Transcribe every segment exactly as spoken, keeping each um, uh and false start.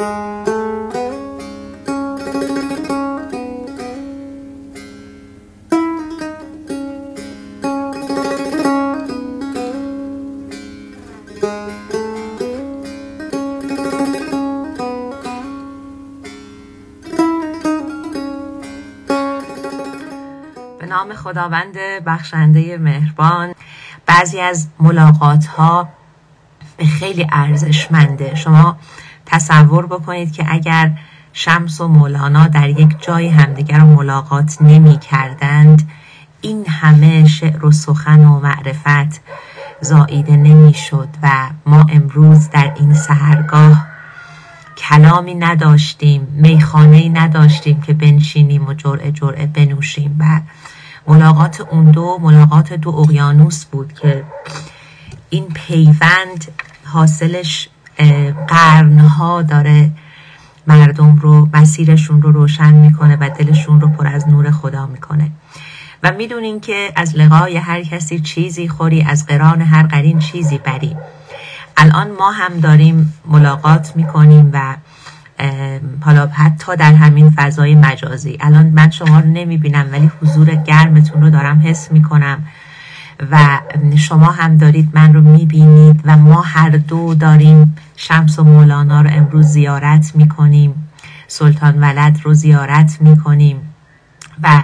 نام خداوند بخشنده مهربان. بعضی از ملاقات ها خیلی ارزشمنده. شما تصور بکنید که اگر شمس و مولانا در یک جای همدیگر رو ملاقات نمی کردند، این همه شعر و سخن و معرفت زاییده نمی شد و ما امروز در این سحرگاه کلامی نداشتیم، میخانه‌ای نداشتیم که بنشینیم و جرعه جرعه بنوشیم. و ملاقات اون دو ملاقات دو اقیانوس بود که این پیوند حاصلش قرنها داره مردم رو، مسیرشون رو روشن میکنه و دلشون رو پر از نور خدا میکنه. و میدونین که از لقای هر کسی چیزی خوری، از قران هر قرین چیزی بری. الان ما هم داریم ملاقات میکنیم و حالا حتی در همین فضای مجازی. الان من شما رو نمیبینم ولی حضور گرمتون رو دارم حس میکنم و شما هم دارید من رو میبینید و ما هر دو داریم شمس و مولانا رو امروز زیارت میکنیم، سلطان ولد رو زیارت میکنیم و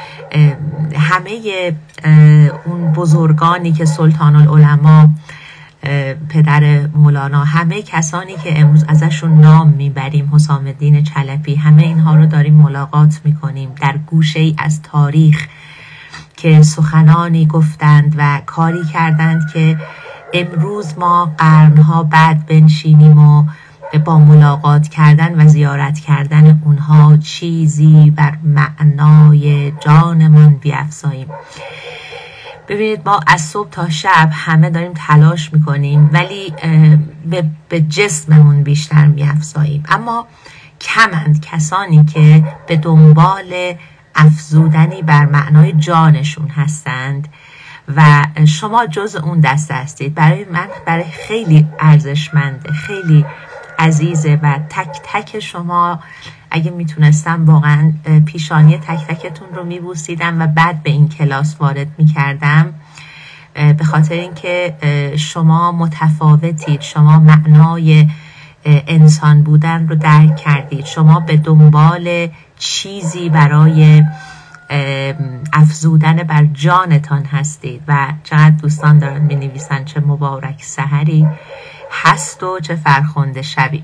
همه اون بزرگانی که سلطان العلماء پدر مولانا، همه کسانی که امروز ازشون نام میبریم، حسام الدین چلپی، همه اینها رو داریم ملاقات میکنیم در گوشه ای از تاریخ که سخنانی گفتند و کاری کردند که امروز ما قرنها بعد بنشینیم و با ملاقات کردن و زیارت کردن اونها چیزی بر معنای جانمان بیفزاییم. ببینید ما از صبح تا شب همه داریم تلاش میکنیم ولی به جسممون بیشتر میفزاییم، اما کمند کسانی که به دنبال افزودنی بر معنای جانشون هستند و شما جز اون دسته هستید. برای من برای خیلی ارزشمنده، خیلی عزیزه و تک تک شما اگه میتونستم واقعا پیشانی تک تکتون رو میبوسیدم و بعد به این کلاس وارد میکردم، به خاطر اینکه شما متفاوتید، شما معنای انسان بودن رو درک کردید، شما به دنبال چیزی برای افزودن بر جانتان هستید و چقدر دوستان دارن می نویسن چه مبارک سحری هست و چه فرخنده شبی.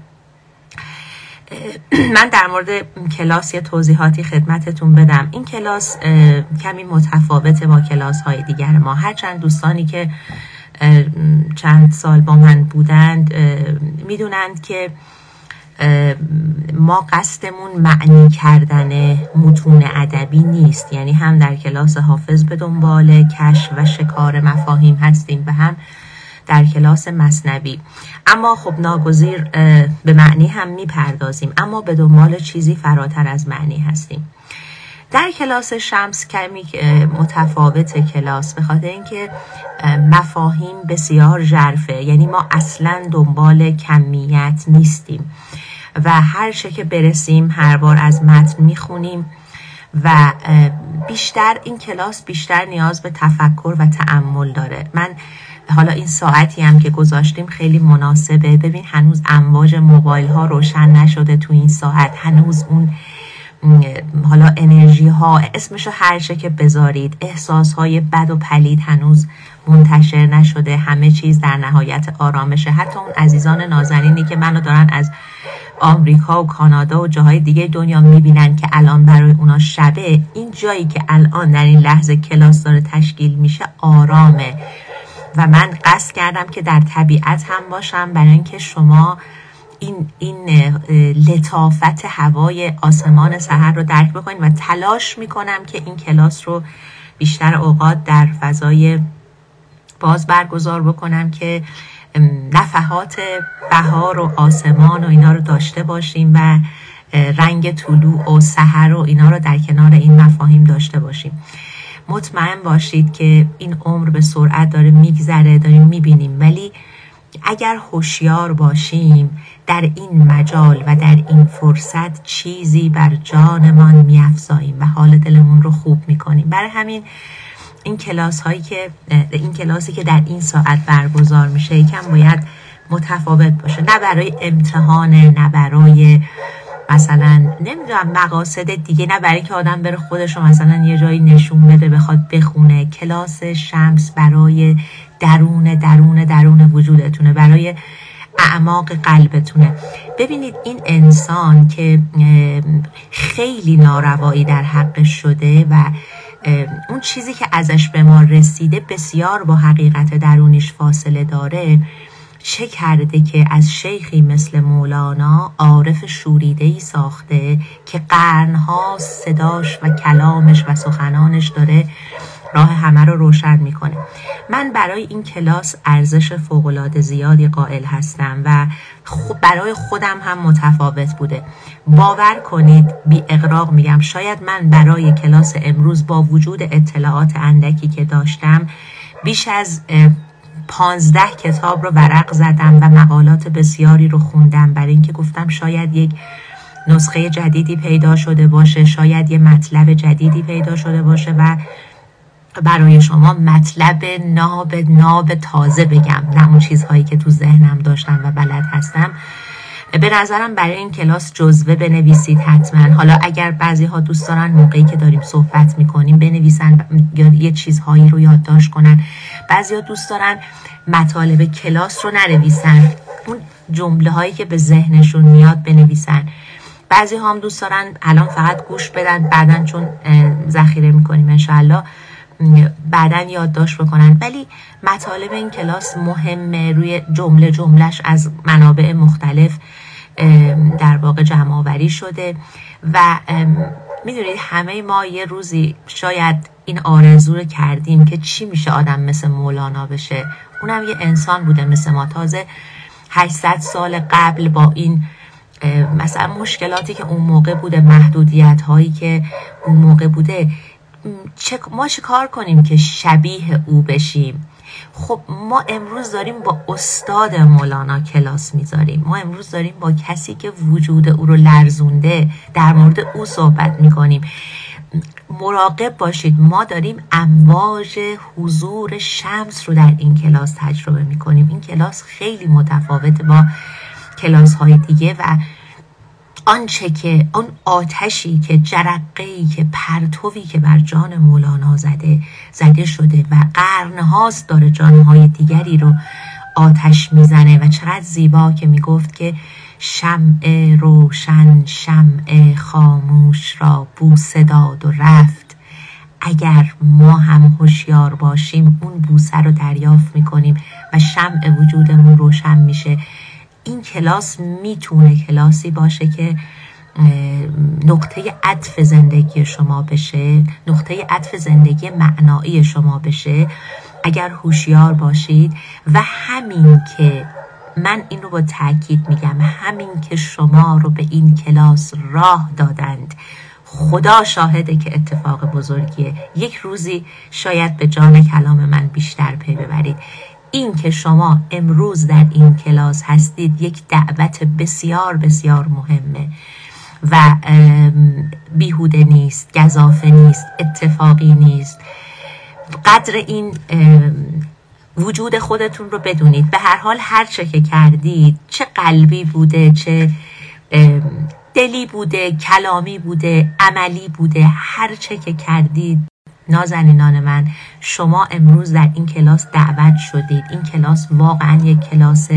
من در مورد کلاس یه توضیحاتی خدمتتون بدم. این کلاس کمی متفاوته با کلاس های دیگر ما، هرچند دوستانی که چند سال با من بودند میدونند که ما قصدمون معنی کردن متون ادبی نیست، یعنی هم در کلاس حافظ به دنبال کشف و شکار مفاهیم هستیم و هم در کلاس مثنوی، اما خب ناگزیر به معنی هم میپردازیم، اما به دنبال چیزی فراتر از معنی هستیم. در کلاس شمس کمی متفاوت کلاس به خاطر اینکه مفاهیم بسیار ژرفه، یعنی ما اصلا دنبال کمیت نیستیم و هر چه که برسیم هر بار از متن میخونیم و بیشتر این کلاس بیشتر نیاز به تفکر و تأمل داره. من حالا این ساعتی هم که گذاشتیم خیلی مناسبه. ببین هنوز امواج موبایل ها روشن نشده تو این ساعت، هنوز اون حالا انرژی ها، اسمشو هر چه که بذارید، احساس های بد و پلید هنوز منتشر نشده، همه چیز در نهایت آرامشه. حتی اون عزیزان نازنینی که منو دارن از آمریکا و کانادا و جاهای دیگه دنیا میبینن که الان برای اونا شبه، این جایی که الان در این لحظه کلاس داره تشکیل میشه آرامه و من قصد کردم که در طبیعت هم باشم برای اینکه شما این این لطافت هوای آسمان سحر رو درک بکنید و تلاش میکنم که این کلاس رو بیشتر اوقات در فضای باز برگزار بکنم که نفحات بهار و آسمان و اینا رو داشته باشیم و رنگ طلوع و سحر و اینا رو در کنار این مفاهیم داشته باشیم. مطمئن باشید که این عمر به سرعت داره میگذره، داریم میبینیم، ولی اگر هوشیار باشیم در این مجال و در این فرصت چیزی بر جانمان می‌افزاییم و حال دلمون رو خوب می‌کنیم. برای همین این کلاس هایی که این کلاسی که در این ساعت برگزار میشه یکم باید متفاوت باشه، نه برای امتحانه، نه برای مثلا نمیدونم مقاصد دیگه، نه برای که آدم بره خودش رو مثلا یه جایی نشون بده بخواد بخونه. کلاس شمس برای درون درون درون وجودتونه، برای اعماق قلبتونه. ببینید این انسان که خیلی ناروایی در حقش شده و اون چیزی که ازش به ما رسیده بسیار با حقیقت درونیش فاصله داره، چه کرده که از شیخی مثل مولانا عارف شوریده‌ای ساخته که قرنها صداش و کلامش و سخنانش داره راه همه رو روشن میکنه. من برای این کلاس ارزش فوق‌العاده زیادی قائل هستم و برای خودم هم متفاوت بوده. باور کنید بی اغراق میگم شاید من برای کلاس امروز با وجود اطلاعات اندکی که داشتم بیش از پانزده کتاب رو ورق زدم و مقالات بسیاری رو خوندم، برای اینکه گفتم شاید یک نسخه جدیدی پیدا شده باشه، شاید یه مطلب جدیدی پیدا شده باشه و برای شما مطلب ناب ناب تازه بگم، نه اون چیزهایی که تو ذهنم داشتم و بلد هستم. به نظرم برای این کلاس جزوه بنویسید حتما. حالا اگر بعضی ها دوست دارن موقعی که داریم صحبت میکنیم بنویسن یا یه چیزهایی رو یادداشت کنن، بعضی ها دوست دارن مطالب کلاس رو ننویسن، اون جمله هایی که به ذهنشون میاد بنویسن. بعضی ها هم دوست دارن الان فقط گوش بدن، بعدن چون ذخیره میکنیم انشالله بعداً یادداشت بکنن. ولی مطالب این کلاس مهمه، روی جمله جملهش از منابع مختلف در واقع جمع آوری شده و میدونید همه ما یه روزی شاید این آرزو رو کردیم که چی میشه آدم مثل مولانا بشه. اونم یه انسان بوده مثل ما، تازه هشتصد سال قبل با این مثلا مشکلاتی که اون موقع بوده، محدودیت هایی که اون موقع بوده، چه ما چه کار کنیم که شبیه او بشیم؟ خب ما امروز داریم با استاد مولانا کلاس میذاریم، ما امروز داریم با کسی که وجود او رو لرزونده در مورد او صحبت میکنیم. مراقب باشید، ما داریم امواج حضور شمس رو در این کلاس تجربه میکنیم. این کلاس خیلی متفاوته با کلاس های دیگه و آنچه که آن آتشی که جرقه‌ای که پرتوی که بر جان مولانا زده زده شده و قرنهاست داره جانهای دیگری رو آتش میزنه و چقدر زیبا که میگفت که شمع روشن شمع خاموش را بوسه داد و رفت. اگر ما هم هوشیار باشیم اون بوسه رو دریافت میکنیم و شمع وجودمون روشن میشه. این کلاس میتونه کلاسی باشه که نقطه عطف زندگی شما بشه، نقطه عطف زندگی معنایی شما بشه اگر هوشیار باشید. و همین که من این رو با تاکید میگم، همین که شما رو به این کلاس راه دادند، خدا شاهده که اتفاق بزرگیه. یک روزی شاید به جان کلام من بیشتر پی ببرید. این که شما امروز در این کلاس هستید یک دعوت بسیار بسیار مهمه و بیهوده نیست، گزافه نیست، اتفاقی نیست. قدر این وجود خودتون رو بدونید. به هر حال هر چه که کردید، چه قلبی بوده، چه دلی بوده، کلامی بوده، عملی بوده، هر چه که کردید نازنینان من، شما امروز در این کلاس دعوت شدید. این کلاس واقعا یک کلاس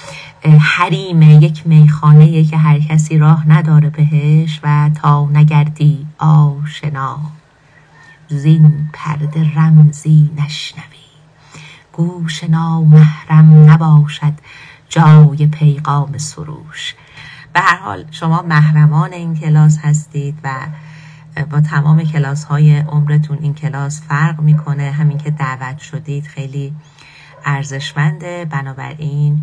حریمه، یک میخانه که هر کسی راه نداره بهش و تا نگردی آشنا زین پرده رمزی نشنوی، گوش نامحرم نباشد جای پیغام سروش. به هر حال شما محرمان این کلاس هستید و با تمام کلاس های عمرتون این کلاس فرق میکنه. همین که دعوت شدید خیلی ارزشمنده. بنابراین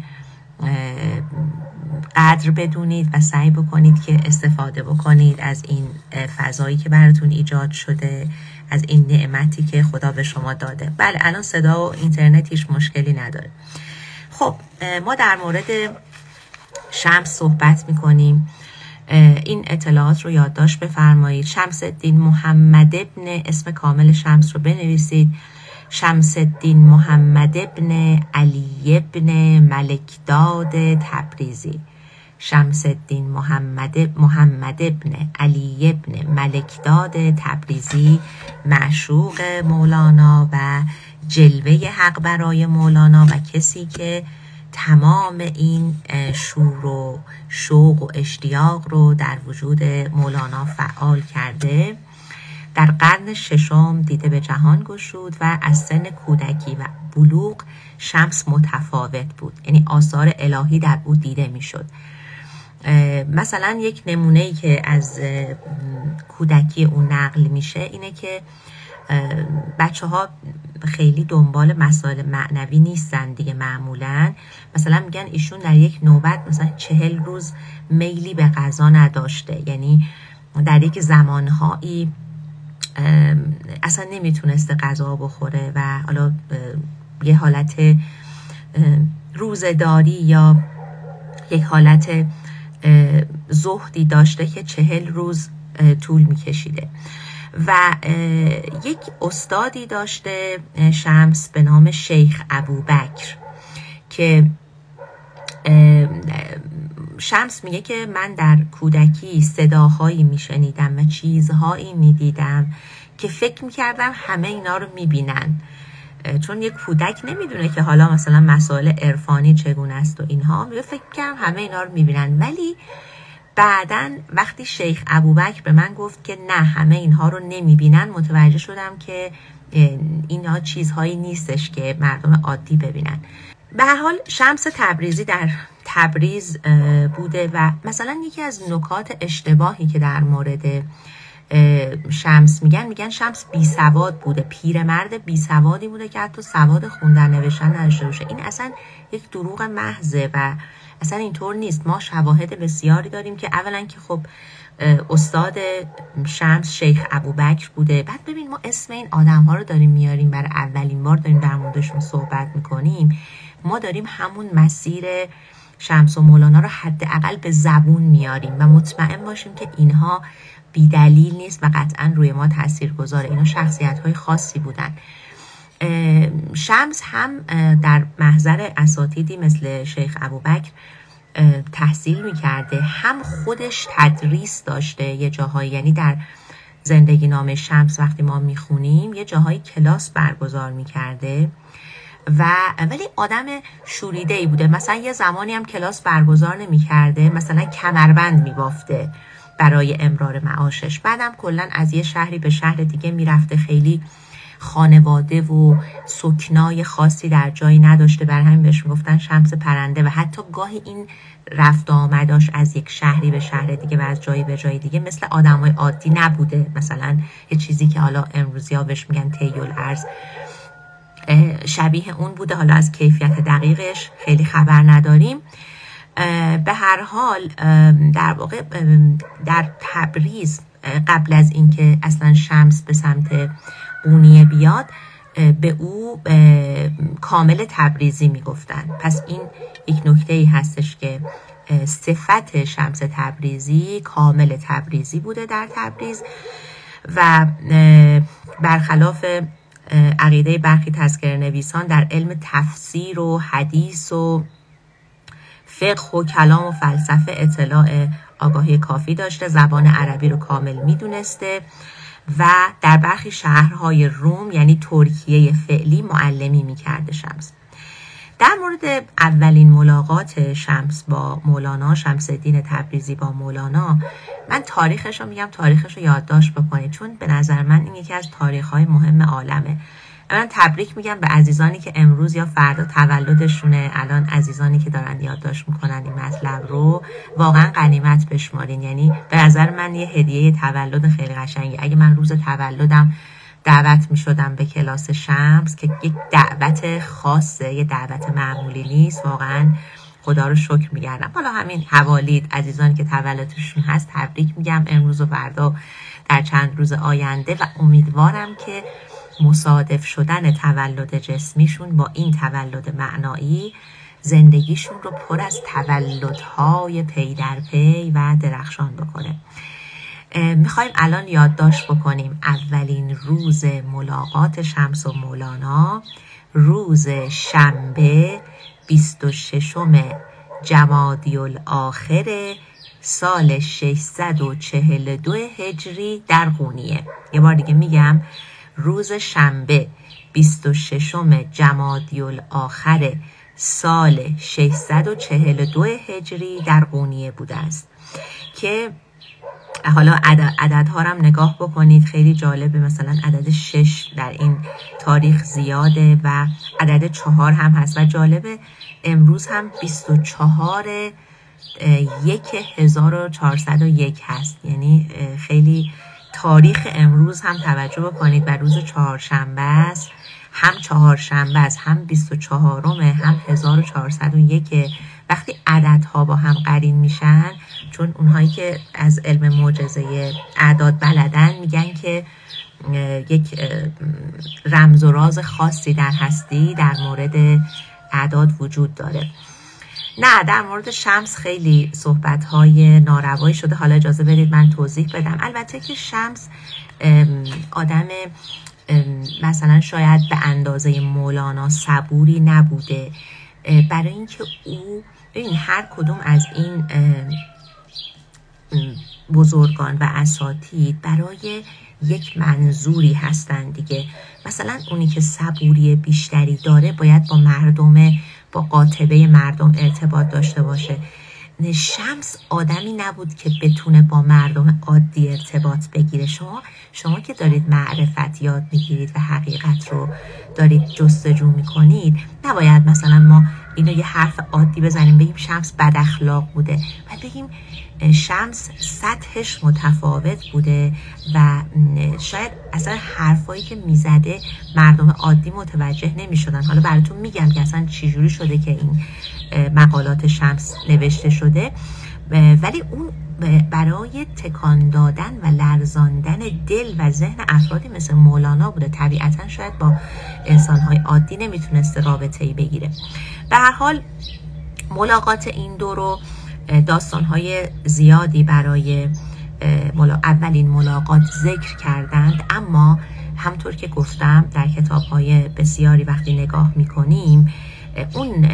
قدر بدونید و سعی بکنید که استفاده بکنید از این فضایی که براتون ایجاد شده، از این نعمتی که خدا به شما داده. بله الان صدا و اینترنت هیچ مشکلی نداره. خب ما در مورد شمس صحبت میکنیم. این اطلاعات رو یادداشت بفرمایید. شمس الدین محمد ابن، اسم کامل شمس رو بنویسید، شمس الدین محمد ابن علی ابن ملکداد تبریزی. شمس الدین محمد محمد ابن علی ابن ملکداد تبریزی، معشوق مولانا و جلوه حق برای مولانا و کسی که تمام این شور و شوق و اشتیاق رو در وجود مولانا فعال کرده. در قرن ششم دیده به جهان گشود و از سن کودکی و بلوغ شمس متفاوت بود، یعنی آثار الهی در او دیده میشد. مثلا یک نمونه‌ای که از کودکی او نقل میشه اینه که بچه ها خیلی دنبال مسائل معنوی نیستن دیگه معمولا. مثلا میگن ایشون در یک نوبت مثلا چهل روز میلی به غذا نداشته، یعنی در یک زمانهایی اصلا نمیتونسته غذا بخوره و حالا یه حالت روزداری یا یک حالت زهدی داشته که چهل روز طول میکشیده. و یک استادی داشته شمس به نام شیخ ابوبکر که شمس میگه که من در کودکی صداهایی میشنیدم و چیزهایی میدیدم که فکر میکردم همه اینا رو میبینن، چون یک کودک نمیدونه که حالا مثلا مسائل عرفانی چگونه است و اینها، میگه فکر میکردم همه اینا رو میبینن. ولی بعدن وقتی شیخ ابوبکر به من گفت که نه همه اینها رو نمیبینن، متوجه شدم که اینها چیزهایی نیستش که مردم عادی ببینن. به هر حال شمس تبریزی در تبریز بوده و مثلا یکی از نکات اشتباهی که در مورد شمس میگن، میگن شمس بی سواد بوده، پیرمرد بی سوادی بوده که حتی سواد خوندن نوشتن نداشته باشه. این اصلا یک دروغ محضه و اصلا اینطور نیست. ما شواهد بسیاری داریم که اولا که خب استاد شمس شیخ ابوبکر بوده. بعد ببین ما اسم این آدم ها رو داریم میاریم، برای اولین بار داریم در موردشون صحبت میکنیم. ما داریم همون مسیر شمس و مولانا رو حداقل به زبون میاریم و مطمئن باشیم که اینها بی دلیل نیست و قطعا روی ما تأثیر گذاره. اینا شخصیت های خاصی بودن. شمس هم در محضر اساتیدی مثل شیخ ابوبکر تحصیل میکرده، هم خودش تدریس داشته یه جاهایی، یعنی در زندگی نامه شمس وقتی ما میخونیم یه جاهایی کلاس برگزار میکرده و ولی آدم شوریده ای بوده. مثلا یه زمانی هم کلاس برگزار نمیکرده، مثلا کمربند میبافته برای امرار معاشش. بعدم کلا از یه شهری به شهر دیگه میرفته، خیلی خانواده و سکنای خاصی در جایی نداشته، بر همین بهش میگفتن شمس پرنده. و حتی گاهی این رفت آمداش از یک شهری به شهر دیگه و از جایی به جای دیگه مثل آدمای عادی نبوده، مثلا یه چیزی که حالا امروزی ها بهش میگن طی الارض، شبیه اون بوده. حالا از کیفیت دقیقش خیلی خبر نداریم. به هر حال در واقع در تبریز قبل از اینکه اصلا شمس به سمت قونیه بیاد به او کامل تبریزی میگفتن. پس این یک نکته ای هستش که صفت شمس تبریزی کامل تبریزی بوده در تبریز و برخلاف عقیده برخی تذکره نویسان در علم تفسیر و حدیث و فقه و کلام و فلسفه اطلاع آگاهی کافی داشته، زبان عربی رو کامل میدونسته و در برخی شهرهای روم یعنی ترکیه فعلی معلمی میکرده شمس. در مورد اولین ملاقات شمس با مولانا، شمس الدین تبریزی با مولانا، من تاریخش رو میگم، تاریخش رو یادداشت بکنید چون به نظر من این یکی از تاریخ‌های مهم عالمه. من تبریک میگم به عزیزانی که امروز یا فردا تولدشونه. الان عزیزانی که دارن یادداشت میکنن این مطلب رو واقعا غنیمت بشمارین. یعنی به نظر من یه هدیه تولد خیلی قشنگه. اگه من روز تولدم دعوت میشدم به کلاس شمس که یک دعوت خاصه، یه دعوت معمولی نیست، واقعا خدا رو شکر میگردم. حالا همین حوالید عزیزانی که تولدشون هست تبریک میگم امروز و فردا در چند روز آینده و امیدوارم که مصادف شدن تولد جسمیشون با این تولد معنایی زندگیشون رو پر از تولدهای پی در پی و درخشان بکنه. میخوایم الان یادداشت بکنیم اولین روز ملاقات شمس و مولانا روز شنبه بیست و ششم جمادی الاخر سال ششصد و چهل و دو هجری در قونیه. یه بار دیگه میگم، روز شنبه بیست و ششم جمادی الاخر سال ششصد و چهل و دو هجری در قونیه بوده است که حالا عدد عددها رو هم نگاه بکنید، خیلی جالبه. مثلا عدد شش در این تاریخ زیاده و عدد چهار هم هست و جالبه امروز هم بیست و چهار یک هزار و چهارصد و یک هست. یعنی خیلی تاریخ امروز هم توجه بکنید و روز چهارشنبه است، هم چهارشنبه است، هم بیست و چهارمه، هم هزار و چهارصد و یک. وقتی عددها با هم قرین میشن، چون اونهایی که از علم معجزه اعداد بلدن میگن که یک رمز و راز خاصی در هستی در مورد اعداد وجود داره. نه، در مورد شمس خیلی صحبت‌های ناروایی شده. حالا اجازه بدید من توضیح بدم. البته که شمس آدم مثلا شاید به اندازه مولانا صبوری نبوده، برای اینکه او این هر کدوم از این بزرگان و اساتید برای یک منظوری هستن دیگه. مثلا اونی که صبوری بیشتری داره باید با مردم، با قاطبه مردم ارتباط داشته باشه. شمس آدمی نبود که بتونه با مردم عادی ارتباط بگیره. شما شما که دارید معرفت یاد میگیرید و حقیقت رو دارید جستجو میکنید، نباید مثلا ما اینو یه حرف عادی بزنیم بگیم شمس بد اخلاق بوده، بعد بگیم شمس سطحش متفاوت بوده و شاید اصلا حرفایی که میزده مردم عادی متوجه نمیشدن. حالا براتون میگم که اصلا چجوری شده که این مقالات شمس نوشته شده، ولی اون برای تکان دادن و لرزاندن دل و ذهن افرادی مثل مولانا بوده. طبیعتا شاید با انسان‌های عادی نمیتونسته رابطه‌ای بگیره. به هر حال ملاقات این دو رو داستان‌های زیادی برای اولین ملاقات ذکر کردند، اما همطور که گفتم در کتاب‌های بسیاری وقتی نگاه می‌کنیم، اون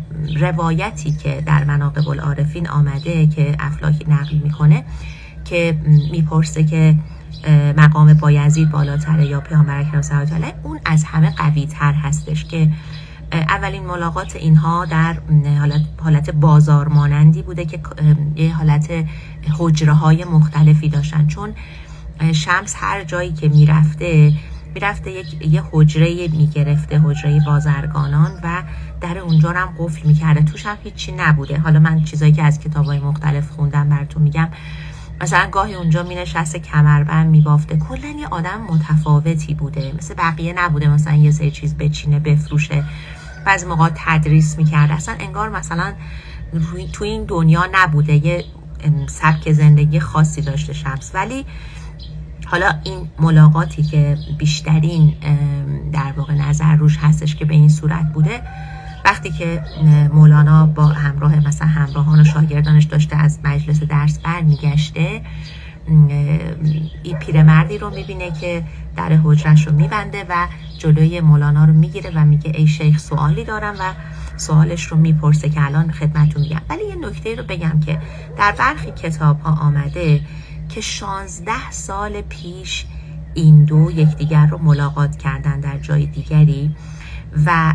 روایتی که در مناقب العارفین آمده که افلاکی نقل میکنه که میپرسه که مقام بایزید بالاتره یا پیامبر اکرم صلی الله علیه و آله، اون از همه قوی تر هستش که اولین ملاقات اینها در حالت حالت بازار مانندی بوده که یه حالت حجره های مختلفی داشتن، چون شمس هر جایی که میرفته میرفته یک یه حجره میگرفته، حجره بازرگانان، و در اونجا هم قفل میکرده، توش هم هیچی نبوده. حالا من چیزایی که از کتابای مختلف خوندم براتون میگم. مثلا گاهی اونجا مینشسته کمربند میبافته. کلا یه آدم متفاوتی بوده، مثل بقیه نبوده مثلا یه سری چیز بچینه بفروشه. بعضی موقع تدریس میکرده، اصلا انگار مثلا تو این دنیا نبوده، یه سبک زندگی خاصی داشته شمس. ولی حالا این ملاقاتی که بیشترین در واقع نظر روش هستش که به این صورت بوده، وقتی که مولانا با همراه مثلا همراهان و شاگردانش داشته از مجلس درس برمیگشته، این پیرمردی رو میبینه که در حجرش رو میبنده و جلوی مولانا رو میگیره و میگه ای شیخ سوالی دارم و سوالش رو میپرسه که الان خدمتتون میگم. ولی یه نکته رو بگم که در برخی کتاب ها آمده که شانزده سال پیش این دو یکدیگر رو ملاقات کردن در جای دیگری و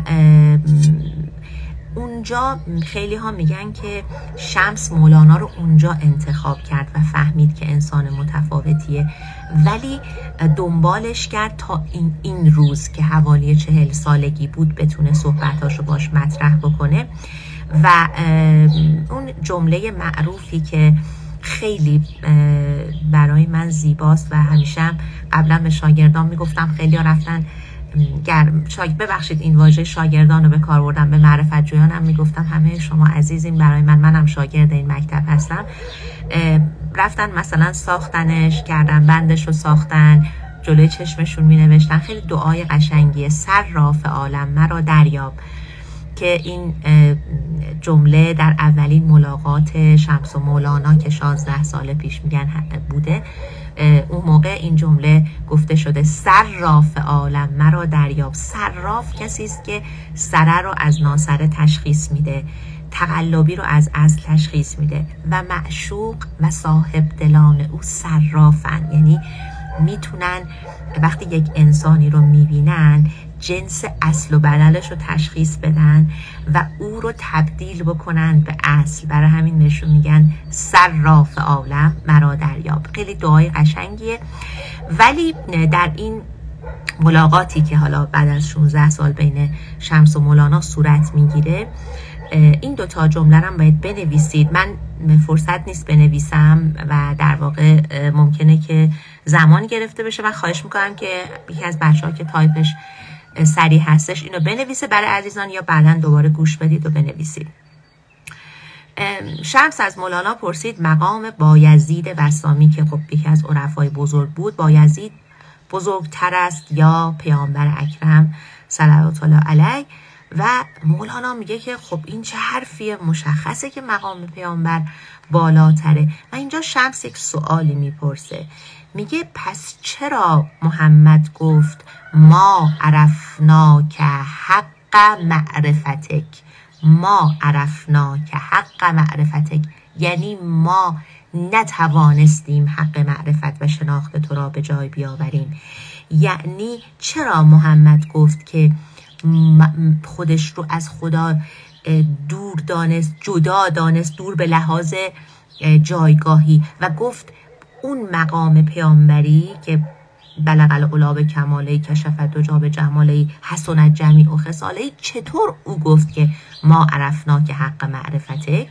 اونجا خیلی ها میگن که شمس مولانا رو اونجا انتخاب کرد و فهمید که انسان متفاوتیه، ولی دنبالش کرد تا این, این روز که حوالی چهل سالگی بود بتونه صحبتاشو باش مطرح بکنه. و اون جمله معروفی که خیلی برای من زیباست و همیشه قبلا به شاگردان میگفتم، خیلی ها رفتن گرم شاگ... ببخشید این واژه شاگردان رو به کار بردم، به معرفت جویانم میگفتم همه شما عزیزین برای من، منم شاگرد این مکتب هستم. رفتن مثلا ساختنش، کردن بندش رو ساختن، جلوی چشمشون می نوشتن خیلی دعای قشنگیه، سر راف عالم مرا دریاب. که این جمله در اولین ملاقات شمس و مولانا که شانزده سال پیش میگن بوده، اون موقع این جمله گفته شده: صراف عالم مرا دریاب. صراف کسی است که سره رو از ناسره تشخیص میده، تقلبی رو از اصل تشخیص میده و معشوق و صاحب دلان او صرافن، یعنی میتونن وقتی یک انسانی رو میبینن جنس اصل و بدلش رو تشخیص بدن و او رو تبدیل بکنن به اصل. برای همین بهشون میگن صراف عالم مرا دریاب. خیلی دعای قشنگیه. ولی در این ملاقاتی که حالا بعد از شانزده سال بین شمس و مولانا صورت میگیره، این دوتا جمله رو باید بنویسید. من فرصت نیست بنویسم و در واقع ممکنه که زمان گرفته بشه و خواهش میکنم که یکی از بچه ها که تایپش سریع هستش اینو بنویسه برای عزیزان، یا بعداً دوباره گوش بدید و بنویسید. شمس از مولانا پرسید مقام بایزید بسطامی که خب یکی از عرفای بزرگ بود، بایزید بزرگتر است یا پیامبر اکرم صلوات الله علیه؟ و مولانا میگه که خب این چه حرفیه، مشخصه که مقام پیامبر بالاتره. و اینجا شمس یک سوالی میپرسه، میگه پس چرا محمد گفت ما عرفناک حق معرفتک؟ ما عرفناک حق معرفتک یعنی ما نتوانستیم حق معرفت و شناخت تو را به جای بیاوریم. یعنی چرا محمد گفت که خودش رو از خدا دور دانست، جدا دانست، دور به لحاظ جایگاهی، و گفت اون مقام پیامبری که بلغ العلا به کماله کشف دجا به جماله حسنت جمیع و خصاله، چطور او گفت که ما عرفنا که حق معرفته؟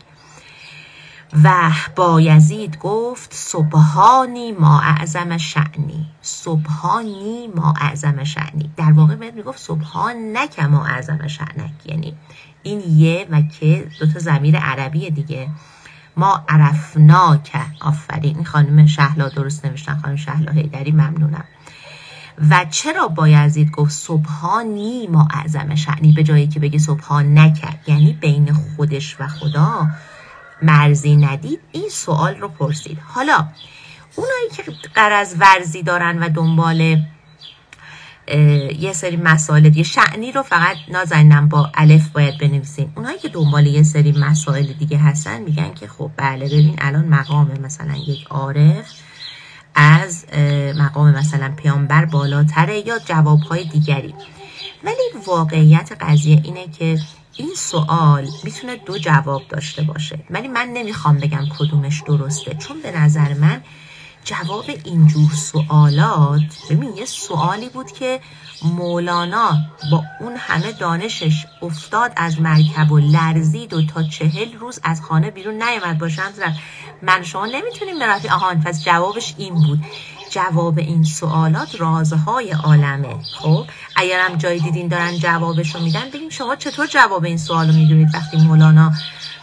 و بایزید گفت سبحانی ما اعظم شأنی، سبحانی ما اعظم شأنی. در واقع باید میگفت سبحان نک ما اعظم شأنک، یعنی این یه و که دوتا ضمیر عربیه دیگه. ما عرفنا که، آفرین، این خانم شهلا درست نوشتن، خانم شهلا حیدری، ممنونم. و چرا بایزید گفت سبحانی ما اعظم شأنی به جایی که بگه سبحان نکرد، یعنی بین خودش و خدا مرزی ندید؟ این سوال رو پرسید. حالا اونایی که غرض ورزی دارن و دنبال یه سری مسائل دیگه، شأنی رو فقط نازنینم با الف باید بنویسین، اونایی که دنبال یه سری مسائل دیگه هستن میگن که خب بله ببین الان مقام مثلا یک عارف از مقام مثلا پیامبر بالاتره یا جوابهای دیگری. ولی واقعیت قضیه اینه که این سوال میتونه دو جواب داشته باشه، ولی من نمیخوام بگم کدومش درسته، چون به نظر من جواب اینجور سوالات، ببین یه سوالی بود که مولانا با اون همه دانشش افتاد از مرکب و لرزید و تا چهل روز از خانه بیرون نیامد. باشم من شما نمیتونیم برافی آهان پس جوابش این بود. جواب این سوالات رازهای عالمه. خب اگرم جایی دیدین دارن جوابش رو میدن، بگیم شما چطور جواب این سوال رو میدونید وقتی مولانا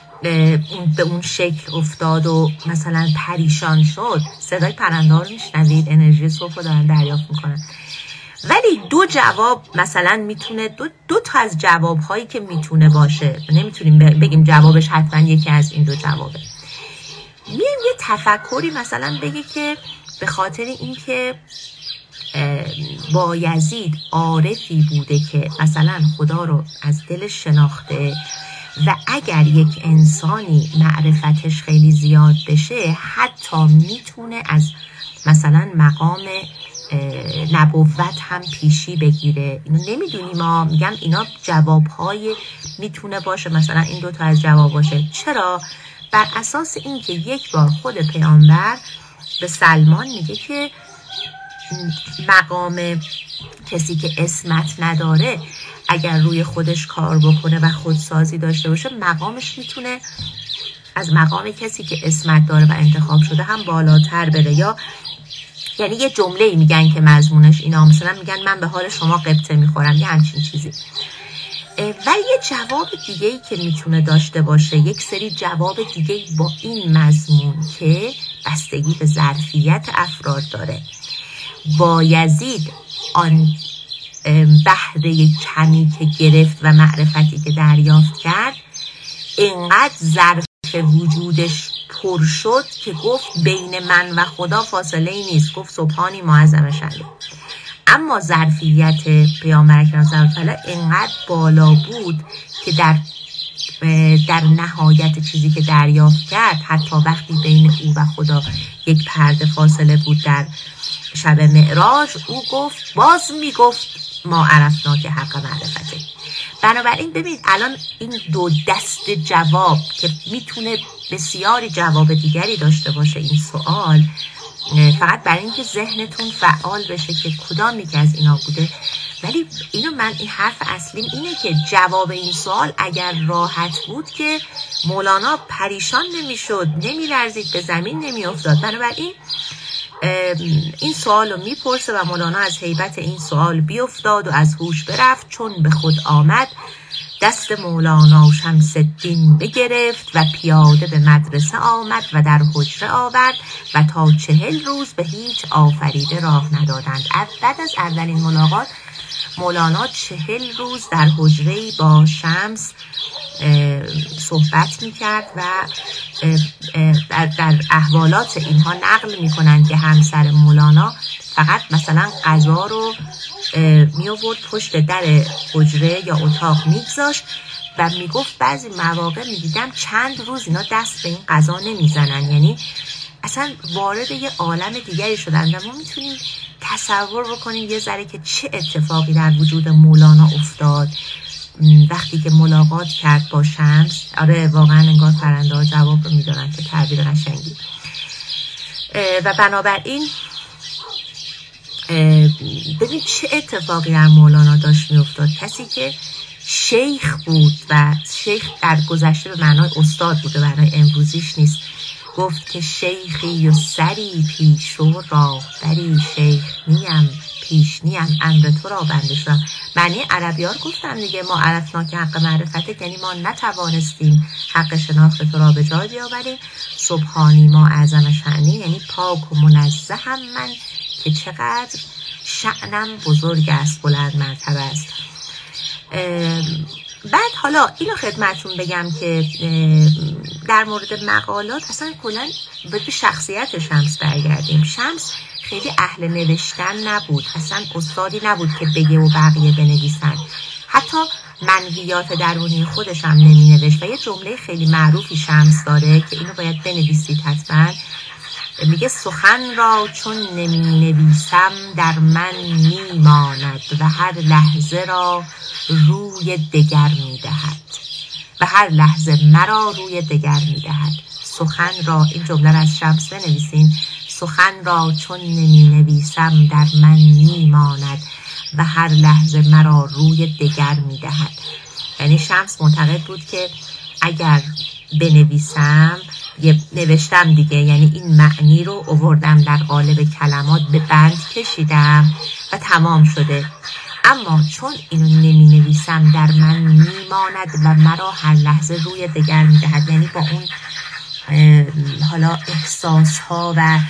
به اون شکل افتاد و مثلا پریشان شد؟ صدای پرنده ها رو میشنوید، انرژی صبح رو دارن دریافت میکنن. ولی دو جواب مثلا میتونه، دو, دو تا از جواب هایی که میتونه باشه، نمیتونیم بگیم جوابش حتما یکی از این دو جوابه. میایم یه تفکری مثلا بگه که به خاطر اینکه بایزید عارفی بوده که مثلا خدا رو از دلش شناخته و اگر یک انسانی معرفتش خیلی زیاد بشه حتی میتونه از مثلا مقام نبوت هم پیشی بگیره. اینو نمیدونیم، ما میگم اینا جوابهای میتونه باشه، مثلا این دوتا از جواب باشه. چرا؟ بر اساس این که یک بار خود پیامبر به سلمان میگه که مقام کسی که اسمت نداره اگر روی خودش کار بکنه و خودسازی داشته باشه، مقامش میتونه از مقام کسی که اسمت داره و انتخاب شده هم بالاتر بره. یا یعنی یه جمله میگن که مضمونش اینا، مثلا میگن من به حال شما قبطه میخورم، یه همچین چیزی. و یه جواب دیگه ای که میتونه داشته باشه، یک سری جواب دیگه با این مضمون که بستگی به ظرفیت افراد داره. بایزید آن بهره کمی که گرفت و معرفتی که دریافت کرد اینقدر ظرف وجودش پر شد که گفت بین من و خدا فاصله ای نیست، گفت سبحانی معظم شأنه. اما ظرفیت پیامبر اکرم صلی الله علیه و آله اینقدر بالا بود که در در نهایت چیزی که دریافت کرد، حتی وقتی بین او و خدا یک پرده فاصله بود در شب معراج، او گفت باز میگفت ما عرفنا که حق معرفته. بنابراین ببین الان این دو دست جواب که میتونه بسیاری جواب دیگری داشته باشه این سوال، فقط برای اینکه ذهنتون فعال بشه که کدام یکی از اینا بوده. ولی اینو من این حرف اصلیم اینه که جواب این سوال اگر راحت بود که مولانا پریشان نمیشد، نمیلرزید، به زمین نمیافتاد. بنابراین این سوال رو میپرسه و مولانا از هیبت این سوال بیافتاد و از هوش برفت. چون به خود آمد دست مولانا شمس الدین بگرفت و پیاده به مدرسه آمد و در حجره آورد و تا چهل روز به هیچ آفریده راه ندادند. بعد از اولین ملاقات مولانا چهل روز در حجره‌ای با شمس صحبت میکرد و در, در احوالات اینها نقل میکنند که همسر مولانا فقط مثلا غذا رو می آورد پشت در حجره یا اتاق میگذاشت و میگفت بعضی مواقع میدیدم چند روز اینا دست به این غذا نمیزنن، یعنی اصلا وارد یه عالم دیگری شدن و ما میتونیم تصور بکنیم یه ذره که چه اتفاقی در وجود مولانا افتاد وقتی که ملاقات کرد با شمس. آره واقعا انگار پرنده ها جواب رو میدارن، که تعبیر قشنگی. و بنابراین ببین چه اتفاقی در مولانا داشت میافتاد. کسی که شیخ بود و شیخ در گذشته به معنای استاد بود، به معنای امروزیش نیست. گفت که شیخی و سری پیش و راه بری، شیخ نیم پیش نیم امر تو را بنده شدم. معنی عربیار گفتم دیگه، ما عرفنا که حق معرفته، یعنی ما نتوانستیم حق شناخت تو را به جای بیاوریم. سبحانی ما اعظم شأنی، یعنی پاک و منزه هم من که چقدر شأنم بزرگ است، بلند مرتبه است. بعد حالا اینو خدمتون بگم که در مورد مقالات اصلا کلا به شخصیت شمس برگردیم. شمس خیلی اهل نوشتن نبود، اصلا استادی نبود که بگه و بقیه بنویسن. حتی منویات درونی خودش هم نمی نوشت. و یه جمله خیلی معروفی شمس داره که اینو باید بنویسید حتما. میگه سخن را چون نمی نویسم در من میماند و هر لحظه را روی دگر میدهد و هر لحظه مرا روی دگر میدهد. سخن را، این جمله را از شمس بنویسین، سخن را چون نمی نویسم در من میماند و هر لحظه مرا روی دگر میدهد. یعنی شمس معتقد بود که اگر بنویسم، یه نوشتم دیگه، یعنی این معنی رو آوردم در قالب کلمات، به بند کشیدم و تمام شده. اما چون اینو نمی نویسم در من میماند و مرا هر لحظه روی دگر میدهد، یعنی با اون حالا احساس ها و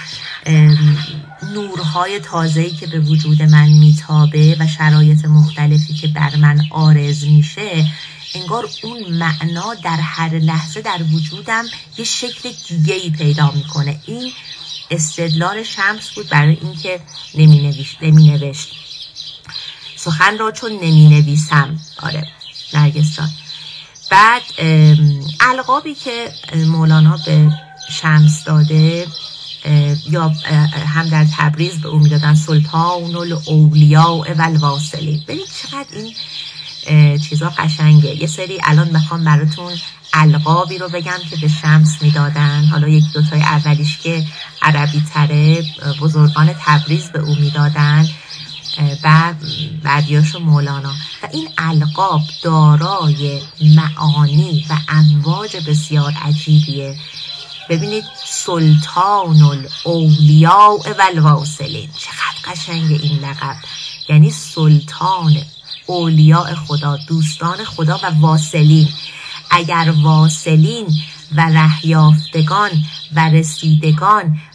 نورهای تازه‌ای که به وجود من میتابه و شرایط مختلفی که بر من عارض میشه، انگار اون معنا در هر لحظه در وجودم یه شکل دیگه‌ای پیدا میکنه. این استدلال شمس بود برای اینکه نمی نوشت نمی نوشت سخن را چون نمی نویسم. آره نرگس جان. بعد القابی که مولانا به شمس داده یا هم در تبریز به او میدادن، سلطان الاولیاء و الواصلین. ببین چقدر این چیزا قشنگه. یه سری الان میخوام براتون القابی رو بگم که به شمس میدادن. حالا یک دوتای اولیش که عربی تره، بزرگان تبریز به او میدادن، بعد بعدیاشو مولانا. و این القاب دارای معانی و امواج بسیار عجیبیه. ببینید سلطان الاولیاء و الواصلین، چقدر قشنگه این لقب. یعنی سلطان اولیاء خدا، دوستان خدا، و واصلین. اگر واصلین و رهیافتگان و رسیدگان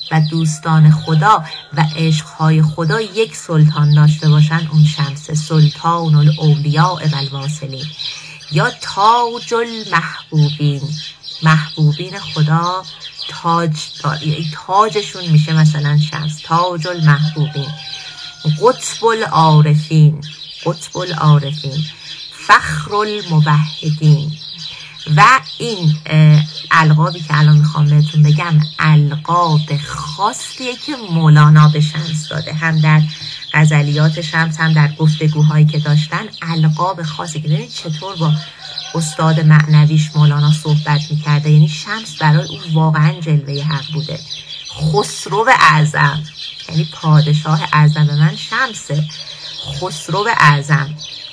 و دوستان خدا و عشقهای خدا یک سلطان داشته باشن، اون شمس، سلطان الاولیاء و الواصلین، یا تاج المحبوبین، محبوبین خدا تاج تاجشون میشه مثلا شمس، تاج المحبوبین، قطب العارفین، قطب العارفین، فخر الموحدین. و این القابی که الان میخوام بهتون بگم القاب خاصیه که مولانا به شمس داده، هم در غزلیات شمس هم در گفتگوهایی که داشتن، القاب خاصی که ببینید چطور با استاد معنویش مولانا صحبت میکرده. یعنی شمس برای او واقعا جلوه حق بوده. خسرو اعظم، یعنی پادشاه اعظم من شمسه، خسرو اعظم،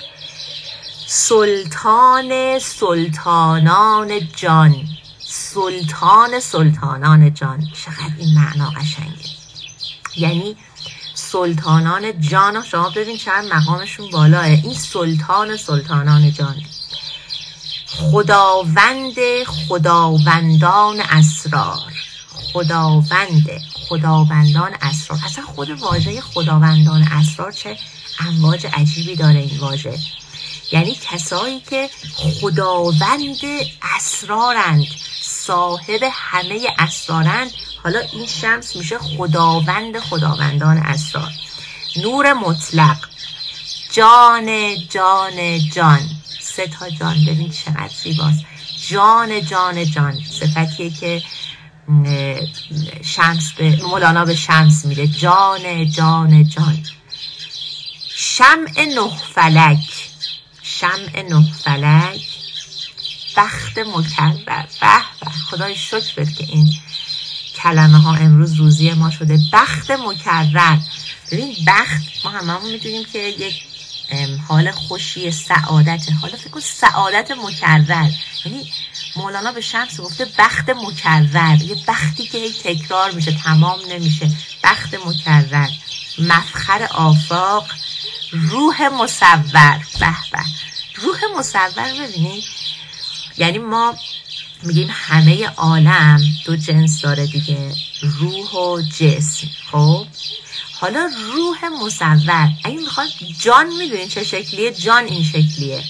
سلطان سلطانان جان، سلطان سلطانان جان. چقدر این معنا قشنگه. یعنی سلطانان جان، شما ببین چقدر مقامشون بالاه. این سلطان سلطانان جان، خداوند خداوندان اسرار، خداوند خداوندان اسرار. اصلا خود واژه خداوندان اسرار چه امواج عجیبی داره این واژه. یعنی کسایی که خداوند اسرارند، صاحب همه اسرارند. حالا این شمس میشه خداوند خداوندان اسرار. نور مطلق، جان جان جان، سه تا جان، ببین چقدر زیباست. جان جان جان صفتیه که شمس به مولانا به شمس میده، جان جان جان. شمع نه فلک، شمع نه فلک، بخت مکرر. به به، خدای شکر بده که این کلمه ها امروز روزی ما شده. بخت مکرر. ببین بخت، ما هممون میدونیم که یک حال خوشی، سعادت. حالا فکر کن سعادت مکرر، یعنی مولانا به شمس گفته بخت مکرر، یه بختی که هی تکرار میشه، تمام نمیشه. بخت مکرر، مفخر آفاق، روح مصور. به به، روح مصور. ببینید یعنی ما میگیم همه عالم دو جنس داره دیگه، روح و جسم. خب حالا روح مصور، اگه میخواد جان، میدونین چه شکلیه؟ جان این شکلیه.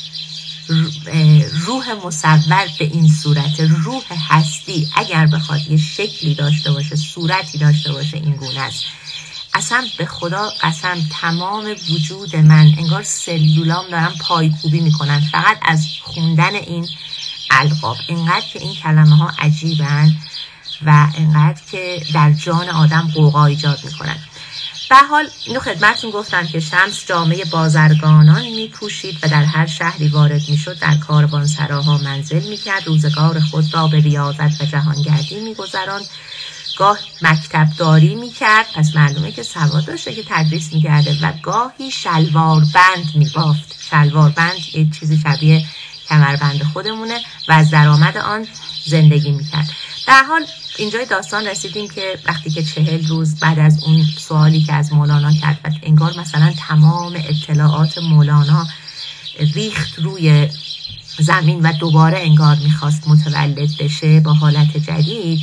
روح مصور به این صورت، روح هستی اگر بخواد یه شکلی داشته باشه، صورتی داشته باشه، این گونه است. اصلا به خدا قسم تمام وجود من انگار سلولام دارن پایکوبی میکنن فقط از خوندن این القاب. اینقدر که این کلمه ها عجیبن و اینقدر که در جان آدم قوقا ایجاد میکنن. به حال اینو خدمتتون گفتم که شمس جامعه بازرگانان میپوشید و در هر شهری وارد میشد در کاروانسراها منزل میکرد. روزگار خود را به ریاضت و جهانگردی میگذراند. گاه مکتب داری میکرد، پس معلومه که سواد داشته که تدریس میکرده، و گاهی شلوار بند میبافت. شلوار بند یه چیزی شبیه کمربند خودمونه و از درآمد آن زندگی میکرد. در حال اینجای داستان رسیدیم که وقتی که چهل روز بعد از اون سوالی که از مولانا کرد و انگار مثلا تمام اطلاعات مولانا ریخت روی زمین و دوباره انگار میخواست متولد بشه با حالت جدید،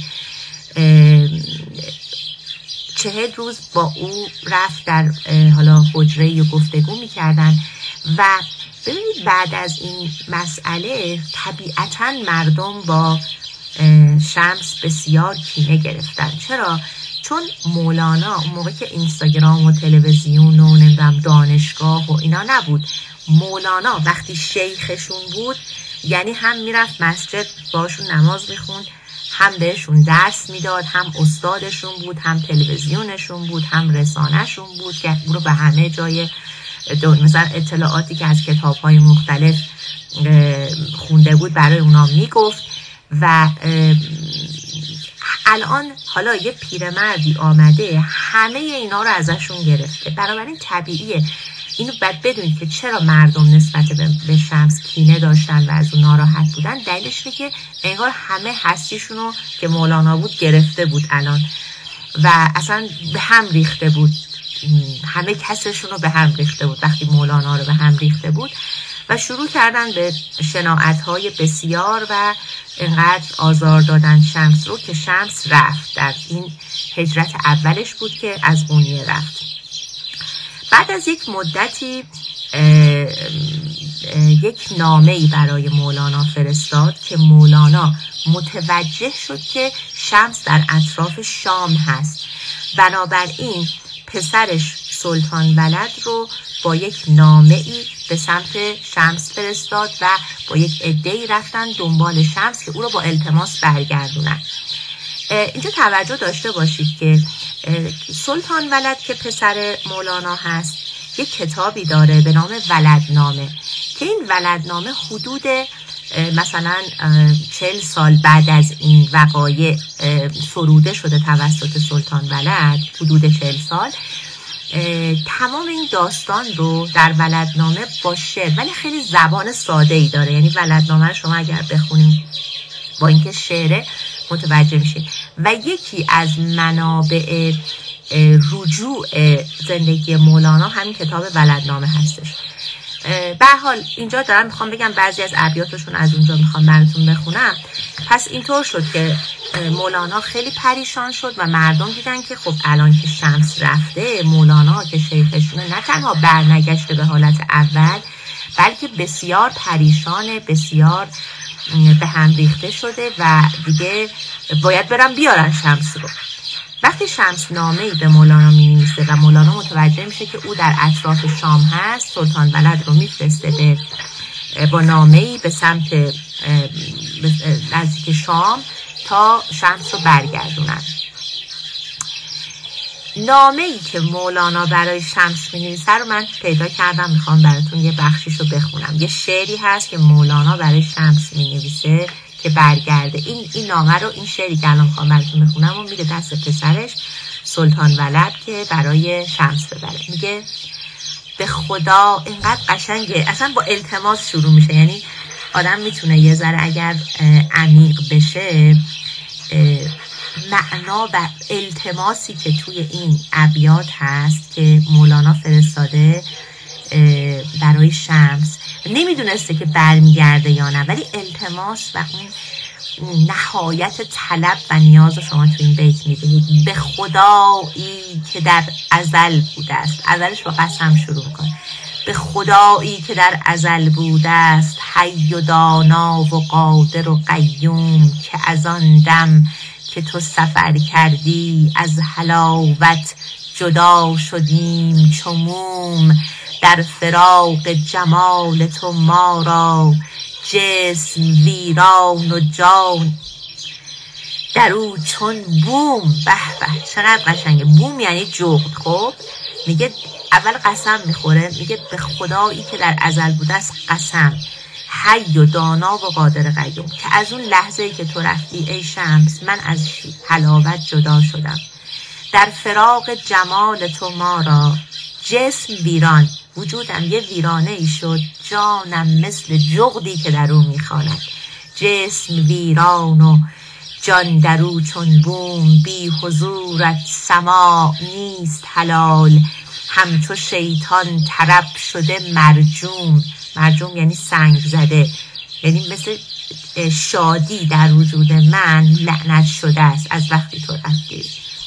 چهل روز با او رفت در حالا حجره و گفتگو میکردن. و ببینید بعد از این مسئله طبیعتاً مردم با شمس بسیار کینه گرفتن. چرا؟ چون مولانا اون موقع که اینستاگرام و تلویزیون و نمیدونم دانشگاه و اینا نبود، مولانا وقتی شیخشون بود یعنی هم میرفت مسجد باشون نماز میخوند، هم بهشون درس میداد، هم استادشون بود، هم تلویزیونشون بود، هم رسانهشون بود که برو به همه جای مثلا اطلاعاتی که از کتاب‌های مختلف خونده بود برای اونا میگفت. و الان حالا یه پیرمردی آمده همه اینا رو ازشون گرفته. بنابراین طبیعیه. اینو باید بدونید که چرا مردم نسبت به شمس کینه داشتن و از اون ناراحت بودن. دلیلش اینه که انگار همه هستیشون رو که مولانا بود گرفته بود الان و اصلا به هم ریخته بود، همه کسشون رو به هم ریخته بود وقتی مولانا رو به هم ریخته بود. و شروع کردن به شناعت‌های بسیار و اینقدر آزار دادن شمس رو که شمس رفت. در این هجرت اولش بود که از قونیه رفت. بعد از یک مدتی اه اه یک نامه‌ای برای مولانا فرستاد که مولانا متوجه شد که شمس در اطراف شام هست. بنابراین پسرش سلطان ولد رو با یک نامه‌ای به سمت شمس فرستاد و با یک عده‌ای رفتن دنبال شمس که او رو با التماس برگردونن. اینجا توجه داشته باشید که سلطان ولد که پسر مولانا هست یک کتابی داره به نام ولدنامه که این ولدنامه حدود مثلا چهل سال بعد از این وقایع سروده شده توسط سلطان ولد، حدود چهل سال. تمام این داستان رو در ولدنامه با شعر، ولی خیلی زبان ساده ای داره، یعنی ولدنامه رو شما اگر بخونید با اینکه شعره متوجه میشید. و یکی از منابع رجوع زندگی مولانا همین کتاب ولدنامه هستش. به هر حال اینجا دارم میخوام بگم بعضی از ابیاتشون از اونجا میخوام براتون بخونم. پس اینطور شد که مولانا خیلی پریشان شد و مردم دیدن که خب الان که شمس رفته، مولانا که شیخشونه نه تنها برنگشته به حالت اول، بلکه بسیار پریشان، بسیار به هم ریخته شده و دیگه باید برن بیارن شمس رو. وقتی شمس نامه‌ای به مولانا می‌نویسه و مولانا متوجه میشه که او در اطراف شام هست، سلطان ولد رو میفرسته به با نامه‌ای به سمت نزدیک شام تا شمس رو برگردونن. نامه‌ای که مولانا برای شمس می‌نویسه رو من پیدا کردم، میخوام براتون یه بخشیش رو بخونم. یه شعری هست که مولانا برای شمس می‌نویسه که برگرده. این این نامه رو، این شعری که الان میخوام براتون بخونم و میده دست پسرش سلطان ولد که برای شمس ببره. میگه به خدا، اینقدر قشنگه، اصلا با التماس شروع میشه، یعنی آدم میتونه یه ذره اگر عمیق بشه معنا و التماسی که توی این ابیات هست که مولانا فرستاده برای شمس، نمیدونسته که برمیگرده یا نه، ولی التماس و اون نهایت طلب و نیاز شما تو این بیت میبینید. به خدایی که در ازل بوده است، ازلش با قسم شروع میکنه، به خدایی که در ازل بوده است، حی و دانا و قادر و قیوم، که از آن دم که تو سفر کردی از حلاوت جدا شدیم چو موم، در فراق جمال تو ما را جسم ویران و جان در او چون بوم. به به چقدر قشنگه. بوم یعنی جغد. خب میگه اول قسم میخوره، میگه به خدایی که در ازل بوده است قسم، حی و دانا و قادر قیوم، که از اون لحظه‌ای که تو رفتی ای شمس من از حلاوت جدا شدم. در فراق جمال تو ما را جسم ویران، وجودم یه ویرانه ای شد، جانم مثل جغدی که در او میخواند. جسم ویران و جان در او چون بوم، بی حضورت سماع نیست حلال، همچو شیطان طرب شده مرجوم. مرجوم یعنی سنگ زده، یعنی مثل شادی در وجود من لعنت شده است از وقتی تو رفتی.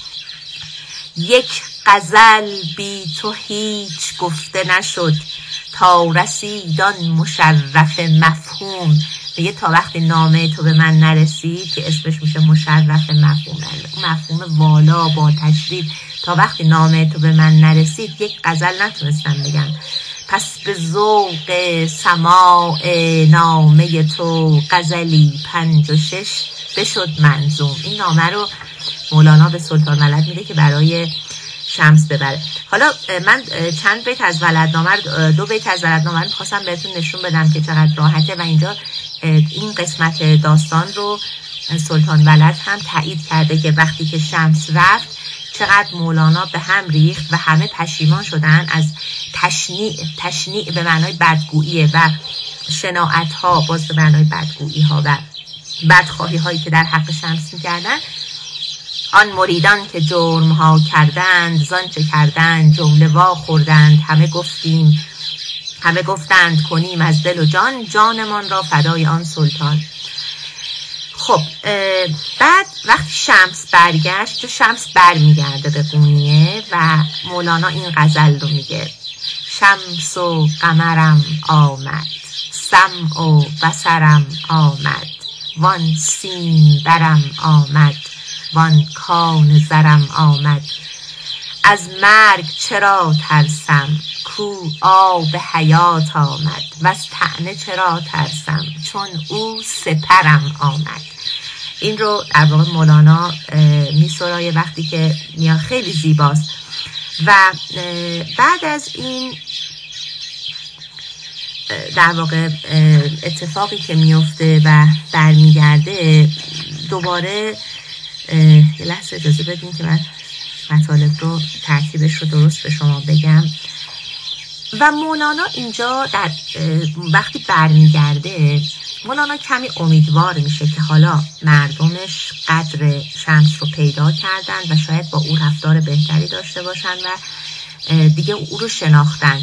یک غزل بی تو هیچ گفته نشد، تا رسیدان مشرف مفهوم. میگه تا وقتی نامه تو به من نرسید، که اسمش میشه مشرف مفهوم، مفهوم والا با تشریف، تا وقتی نامه تو به من نرسید یک غزل نتونستم بگم. پس به ذوق سماع نامه تو غزلی پنج و شش بشد منظوم. این نامه رو مولانا به سلطان ولد میده که برای شمس ببره. حالا من چند بیت از ولدنامه، دو بیت از ولدنامه رو خواستم بهتون نشون بدم که چقدر راحته و اینجا این قسمت داستان رو سلطان ولد هم تایید کرده که وقتی که شمس رفت چقدر مولانا به هم ریخت و همه پشیمان شدن از تشنیع. تشنیع به معنای بدگویی و شناعت ها باز به معنای بدگویی ها و بدخواهی هایی که در حق شمس می‌کردن. آن مریدان که جرم ها کردند، زان چه کردند جمله وا خوردند، همه گفتیم همه گفتند کنیم از دل و جان، جانمان را فدای آن سلطان. خب بعد وقتی شمس برگشت، تو شمس برمیگرده به قونیه و مولانا این غزل رو میگه: شمس و قمرم آمد، سمع و بصرم آمد، وان سیم برم آمد، وان کان زرم آمد. از مرگ چرا ترسم، کو آب حیات آمد، و از طعنه چرا ترسم، چون او سپرم آمد. این رو در واقع مولانا می سرایه وقتی که میاد، خیلی زیباست. و بعد از این در واقع اتفاقی که میفته و برمیگرده، دوباره یه لحظه اجازه بدین که من مطالب رو ترتیبش رو درست به شما بگم. و مولانا اینجا در وقتی برمیگرده، مولانا کمی امیدوار میشه که حالا مردمش قدر شمس رو پیدا کردن و شاید با او رفتار بهتری داشته باشن و دیگه او رو شناختن.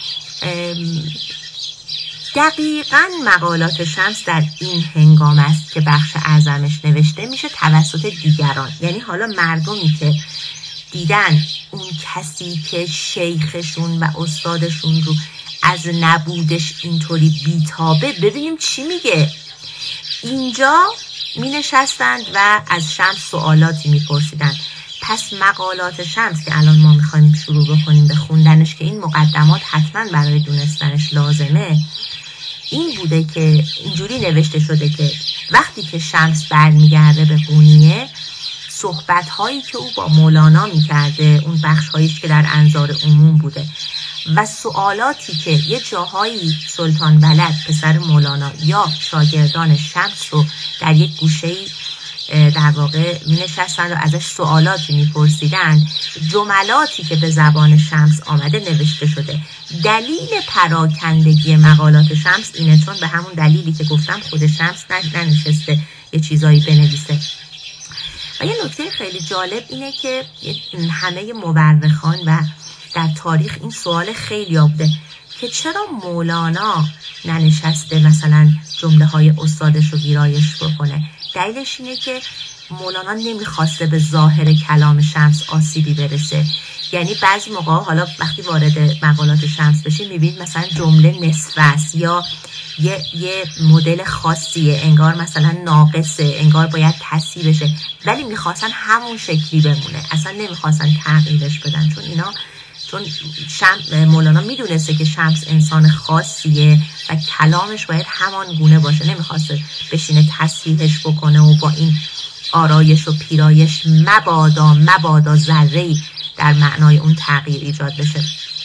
دقیقاً مقالات شمس در این هنگام است که بخش اعظمش نوشته میشه توسط دیگران. یعنی حالا مردمی که دیدن اون کسی که شیخشون و استادشون رو از نبودش اینطوری بیتابه، ببینیم چی میگه. اینجا می نشستند و از شمس سوالاتی می پرسیدن. پس مقالات شمس که الان ما میخوایم شروع بکنیم به خوندنش، که این مقدمات حتما برای دونستنش لازمه، این بوده که اینجوری نوشته شده که وقتی که شمس برمیگرده به قونیه، صحبت هایی که او با مولانا میکرده، اون بخش هاییش که در انظار عموم بوده و سوالاتی که یه جاهایی سلطان ولد پسر مولانا یا شاگردان شمس رو در یک گوشه‌ای در واقع می نشستند و ازش سوالاتی می پرسیدند، جملاتی که به زبان شمس آمده نوشته شده. دلیل پراکندگی مقالات شمس اینه، چون به همون دلیلی که گفتم خود شمس ننشسته یه چیزایی بنویسه. و یه نکته خیلی جالب اینه که همه مورخان و در تاریخ این سوال خیلی آبده که چرا مولانا ننشسته مثلا جمله های استادش رو ویرایش بکنه. دلیلش اینه که مولانا نمیخواسته به ظاهر کلام شمس آسیبی برسه. یعنی بعضی موقع حالا وقتی وارد مقالات شمس بشید میبینید مثلا جمله نصف است یا یه, یه مدل خاصیه، انگار مثلا ناقصه، انگار باید تصحیح بشه، ولی میخواستن همون شکلی بمونه، اصلا نمیخواستن تغییرش بدن، چون اینا چون شم... مولانا میدونسته که شمس انسان خاصیه و کلامش باید همان گونه باشه، نمیخواسته بشینه تصحیحش بکنه و با این آرایش و پیرایش مبادا مبادا ذره‌ای در معنای اون تغییر ایجاد بشه.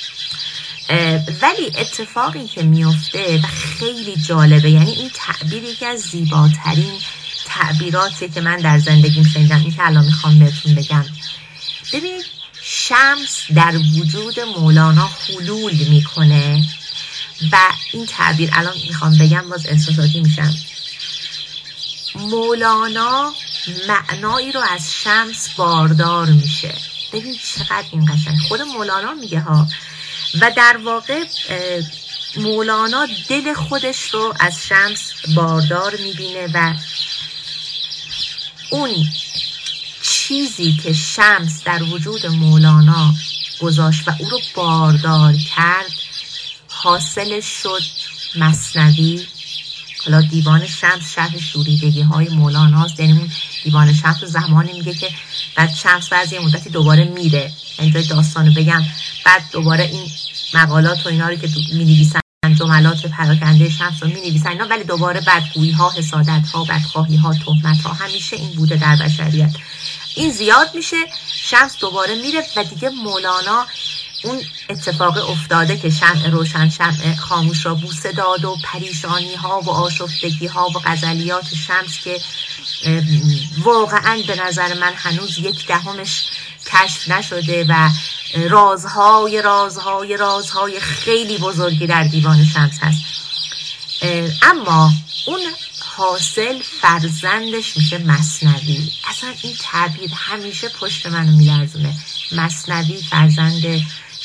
ولی اتفاقی که میفته و خیلی جالبه، یعنی این تعبیر یکی از زیباترین تعبیراتی که من در زندگیم شنیدم، این که الان میخوام بهتون بگم. ببینید شمس در وجود مولانا حلول میکنه و این تعبیر الان میخوام بگم باز احساساتی میشم. مولانا معنایی رو از شمس باردار میشه. ببین چقدر این قشنگ، خود مولانا میگه ها. و در واقع مولانا دل خودش رو از شمس باردار میبینه و اون چیزی که شمس در وجود مولانا گذاشت و او رو باردار کرد، حاصلش شد مثنوی. حالا دیوان شمس شرح شوریدگی های مولاناست، یعنی اون دیوان شمس زمانی میگه که بعد شمس بعضی مدتی دوباره میره، اینجای داستانو بگم، بعد دوباره این مقالات و اینا رو که می نویسن، جملات پراکنده شمس رو می نویسن اینا، ولی دوباره بدگویی ها، حسادت ها، بدخواهی ها، تهمت ها، همیشه این بوده در بشریت. این زیاد میشه، شمس دوباره میره و دیگه مولانا اون اتفاق افتاده که شمع روشن شمع خاموش را بوسه داد و پریشانی ها و آشفتگی ها و غزلیات شمس که واقعا به نظر من هنوز یک دهمش کشف نشده و رازهای رازهای رازهای خیلی بزرگی در دیوان شمس هست. اما اون حاصل فرزندش میشه مثنوی. اصلا این تعبیر همیشه پشت منو میلرزونه. مثنوی فرزند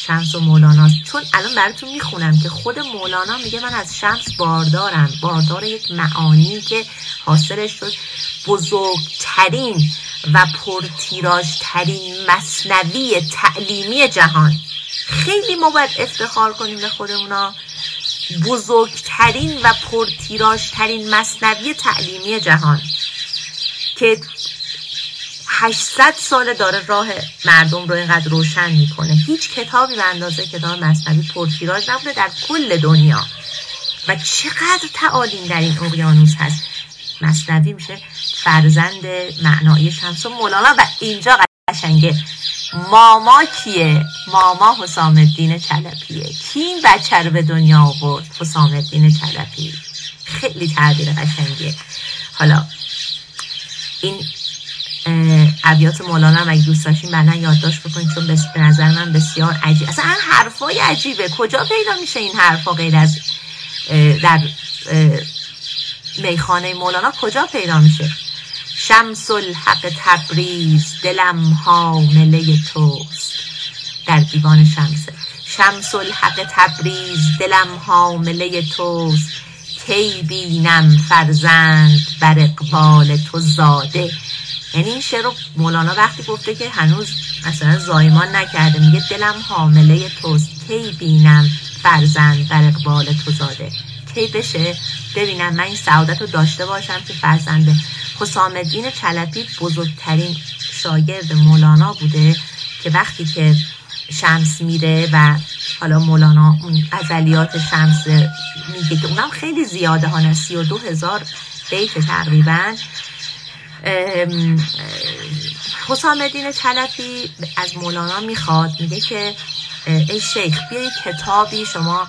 شمس و مولانا، چون الان براتون میخونم که خود مولانا میگه من از شمس باردارم، باردار یک معانی که حاصلش شد بزرگترین و پرتیراژترین مثنوی تعلیمی جهان. خیلی ما باید افتخار کنیم به خودمونا، بزرگترین و پرتیراژترین مثنوی تعلیمی جهان که هشتصد ساله داره راه مردم رو اینقدر روشن میکنه. هیچ کتابی به اندازه کتاب مثنوی پرتیراژ نبوده در کل دنیا و چقدر تعالیم در این اقیانوس هست. مثنوی میشه فرزند معنایی شمس و مولانا. و اینجا قشنگه، ماما کیه؟ ماما حسام الدین چلپیه. کی این بچه رو به دنیا آورد؟ حسام الدین چلپی. خیلی تعبیر قشنگیه. حالا این ابیات مولانا هم اگه دوست داشتین بعداً یادداشت بکنید، چون به نظر من بسیار عجیب، اصلا حرفای عجیبه. کجا پیدا میشه این حرفا غیر از در میخانه مولانا؟ کجا پیدا میشه؟ شمس الحق تبریز دلم حامله توست، در دیوان شمسه. شمس الحق تبریز دلم حامله توست، کی بینم فرزند بر اقبال تو زاده. یعنی این شعر رو مولانا وقتی گفته که هنوز مثلا زایمان نکرده، میگه دلم حامله توست، کی بینم فرزند بر اقبال تو زاده. کی بشه ببینم من این سعادت رو داشته باشم که فرزنده. حسام الدین چلپی بزرگترین شاگرد مولانا بوده که وقتی که شمس میره و حالا مولانا اون غزلیات شمس میگه که اونم خیلی زیاده ها، سی و دو هزار بیت تقریبا. حسام الدین چلپی از مولانا میخواد، میگه که ای شیخ بیا کتابی شما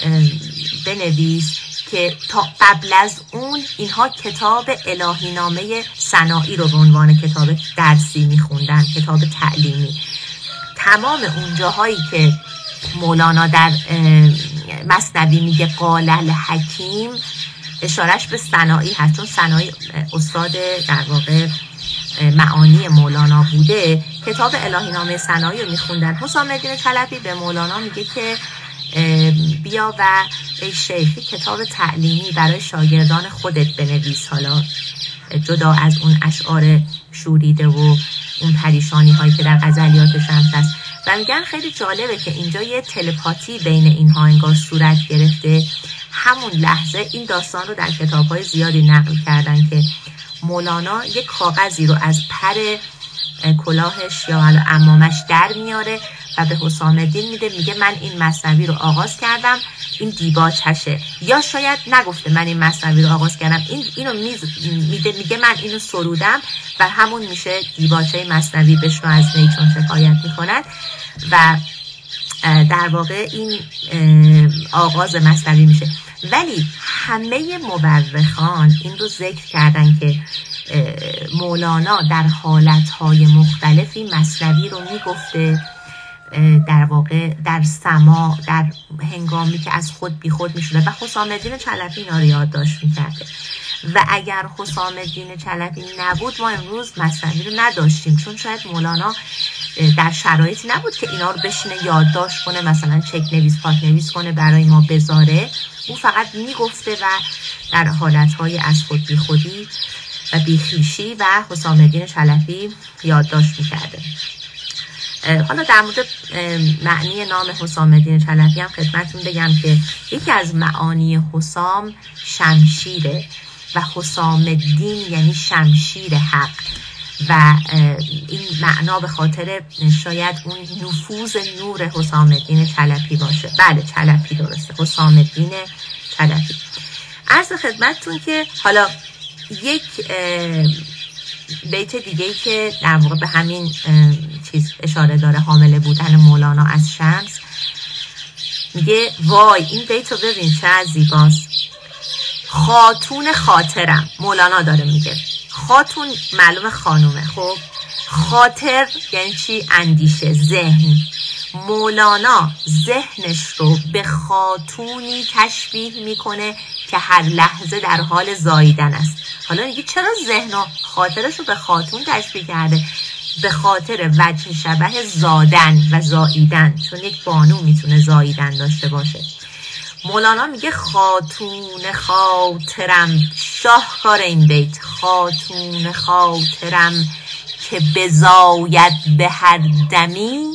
بنویس که تا قبل از اون اینها کتاب الهی نامه سنایی رو به عنوان کتاب درسی میخوندن، کتاب تعلیمی. تمام اون جاهایی که مولانا در مثنوی میگه قال الحکیم، اشارش به سنایی هست، چون سنایی استاد در واقع معانی مولانا بوده. کتاب الهی نامه سنایی رو میخوندن. حسام الدین چلپی به مولانا میگه که بیا و ای شیخی کتاب تعلیمی برای شاگردان خودت بنویس، حالا جدا از اون اشعار شوریده و اون پریشانی هایی که در غزلیات شمس هست. و میگن خیلی جالبه که اینجا یه تلپاتی بین اینها انگار صورت گرفته. همون لحظه این داستان رو در کتاب‌های زیادی نقل کردن که مولانا یک کاغذی رو از پر کلاهش یا عمامش در میاره و به حسام الدین میده، میگه من این مثنوی رو آغاز کردم، این دیباچشه. یا شاید نگفته من این مثنوی رو آغاز کردم، این اینو میده، میگه من اینو سرودم و همون میشه دیباچه مثنوی، بشنو از نی چون شکایت میکند. و در واقع این آغاز مثنوی میشه. ولی همه مورخان این رو ذکر کردن که مولانا در حالتهای مختلفی مثنوی رو میگفته، در واقع در سما، در هنگامی که از خود بی خود میشده و حسام الدین چلپی اینا رو یادداشت میکرده. و اگر حسام الدین چلپی نبود ما امروز مثنوی رو نداشتیم، چون شاید مولانا در شرایطی نبود که اینا رو بشینه یادداشت کنه، مثلا چک نویس پاک نویس کنه برای ما بذاره. او فقط میگفته و در حالتهای از خود بی خودی و بیخیشی و حسام الدین چلپی یادداشت میکرده. حالا در مورد معنی نام حسام الدین چلپی هم خدمتتون بگم که یکی از معانی حسام شمشیره و حسام الدین یعنی شمشیر حق و این معنا به خاطر شاید اون نفوذ نور حسام الدین چلپی باشه. بله چلپی درسته، حسام الدین چلپی. عرض خدمتتون که حالا یک بیت دیگه‌ای که در واقع به همین چیز اشاره داره، حامله بودن مولانا از شمس، میگه وای این بیت رو ببین چه زیباست. خاتون خاطرم، مولانا داره میگه. خاتون معلوم خانومه، خب خاطر یعنی چی؟ اندیشه، ذهن. مولانا ذهنش رو به خاتونی تشبیه میکنه که هر لحظه در حال زاییدن است. حالا میگه چرا ذهن و خاطرش رو به خاتون تشبیه کرده؟ به خاطر وجه شبه زادن و زاییدن، چون یک بانو میتونه زاییدن داشته باشه. مولانا میگه خاتون خاطرم، شاهکار این بیت، خاتون خاطرم که بزاید به هر دمی،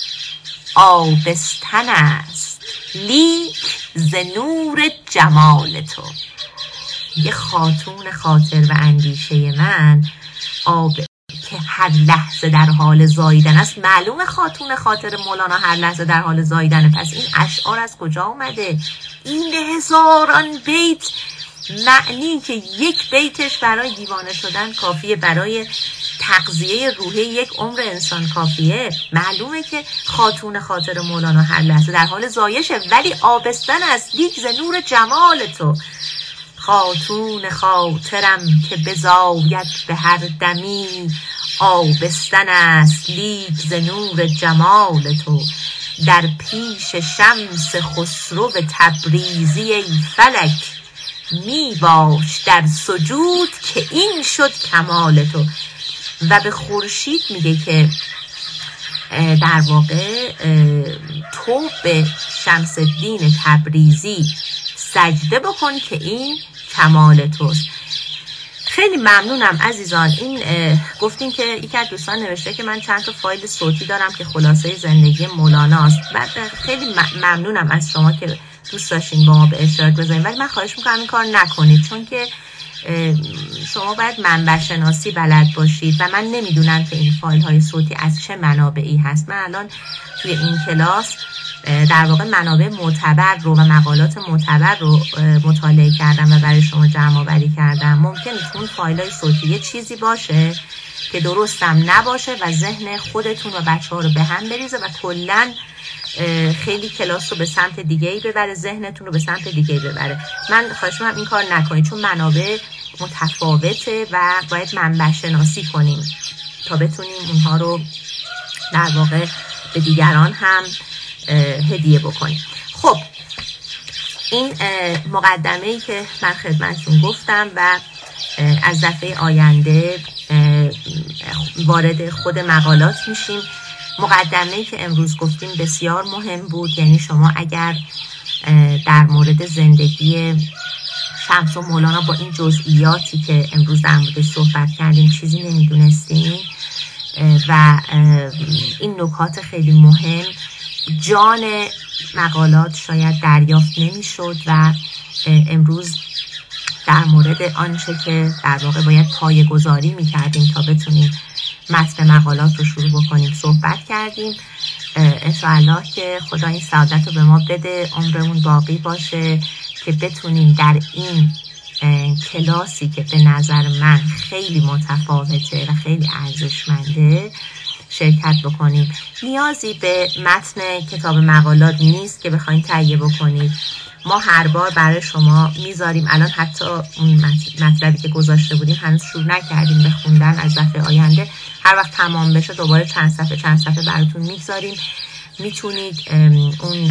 آبستن است لیک ز نور جمال تو. یه خاتون خاطر و اندیشه من آب که هر لحظه در حال زاییدن است. معلومه خاتون خاطر مولانا هر لحظه در حال زاییدنه، پس این اشعار از کجا اومده؟ این هزاران بیت معنی که یک بیتش برای دیوانه شدن کافیه، برای تغذیه روحی یک عمر انسان کافیه. معلومه که خاتون خاطر مولانا هر لحظه در حال زایشه، ولی آبستن است لیک ز نور جمال تو. خاتون خاطرم که بزاید به هر دمی، آبستن است لیک ز نور جمال تو. در پیش شمس خسرو تبریزی ای فلک، می باش در سجود که این شد کمال تو. و به خورشید میگه که در واقع تو به شمس الدین تبریزی سجده بکن که این کمال توست. خیلی ممنونم عزیزان. این گفتین که یکی از دوستان نوشته که من چند تا فایل صوتی دارم که خلاصه زندگی مولاناست. بعد خیلی ممنونم از شما که دوست داشتین با ما به اشتراک بذارین، ولی من خواهش میکنم این کار نکنید، چون که شما باید منبع شناسی بلد باشید و من نمیدونم که این فایل های صوتی از چه منابعی هست. من الان توی این کلاس در واقع منابع معتبر رو و مقالات معتبر رو مطالعه کردم و برای شما جمع آوری کردم. ممکنه اون فایل های صوتی یه چیزی باشه که درستم نباشه و ذهن خودتون و بچه ها رو به هم بریزه و کلن خیلی کلاس رو به سمت دیگه‌ای ببره، ذهنتون رو به سمت دیگه‌ای ببره. من خواهش می‌کنم این کار نکنید، چون منابع متفاوته و باید منبع شناسی کنیم تا بتونیم اونها رو در واقع به دیگران هم هدیه بکنیم. خب این مقدمه‌ای که من خدمتتون گفتم و از دفعه آینده وارد خود مقالات میشیم. مقدمه‌ای که امروز گفتیم بسیار مهم بود، یعنی شما اگر در مورد زندگی شمس و مولانا با این جزئیاتی که امروز در موردش صحبت کردیم چیزی نمیدونستین و این نکات خیلی مهم، جان مقالات شاید دریافت نمیشد و امروز در مورد آنچه که در واقع باید پایه‌گذاری میکردیم تا بتونیم متن مقالات رو شروع بکنیم صحبت کردیم. انشاءالله که خدا این سعادت رو به ما بده، عمرمون باقی باشه که بتونیم در این کلاسی که به نظر من خیلی متفاوته و خیلی ارزشمنده شرکت بکنیم. نیازی به متن کتاب مقالات نیست که بخواید تهیه بکنید. ما هر بار برای شما میذاریم. الان حتی اون مطلبی که گذاشته بودیم هنوز شروع نکردیم به خوندن، از دفعه آینده هر وقت تمام بشه دوباره چند صفحه چند صفحه براتون میگذاریم. میتونید اون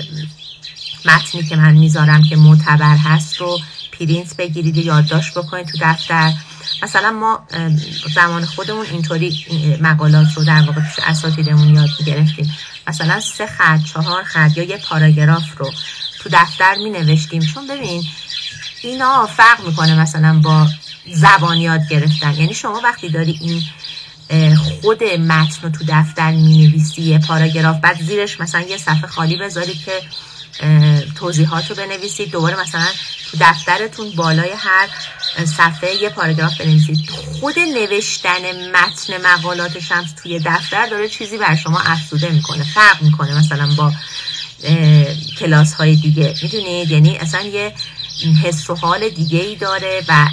متنی که من میذارم که معتبر هست رو پرینت بگیرید، یادداشت بکنید تو دفتر. مثلا ما زمان خودمون اینطوری مقالات رو در واقع پیش اساتیدمون یاد میگرفتیم. مثلا سه خط، چهار خط یا یه پاراگراف رو تو دفتر می نوشتیم، چون ببین اینا فرق میکنه مثلا با زبان یاد گرفتن. یعنی شما وقتی داری این خود متن رو تو دفتر می نویسی، یه پاراگراف، بعد زیرش مثلا یه صفحه خالی بذارید که توضیحات رو بنویسید، دوباره مثلا تو دفترتون بالای هر صفحه یه پاراگراف بنویسید. خود نوشتن متن مقالات شمس توی دفتر داره چیزی بر شما افزوده میکنه، فرق میکنه مثلا با کلاس های دیگه، میدونید؟ یعنی اصلا یه حس و حال دیگه ای داره و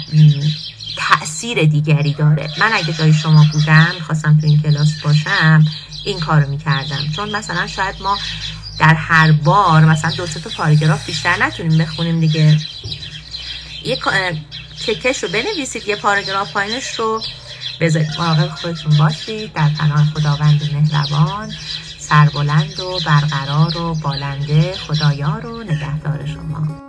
تأثیر دیگری داره. من اگه جای شما بودم میخواستم تو این کلاس باشم این کارو میکردم، چون مثلا شاید ما در هر بار مثلا دو سه تا پاراگراف بیشتر نتونیم بخونیم دیگه. یه تکش رو بنویسید، یه پاراگراف پایینش رو بذارید. مراقب خودتون باشید. در پناه خداوند مهربان، سربلند و برقرار و بالنده خدایار و نگهدار شما.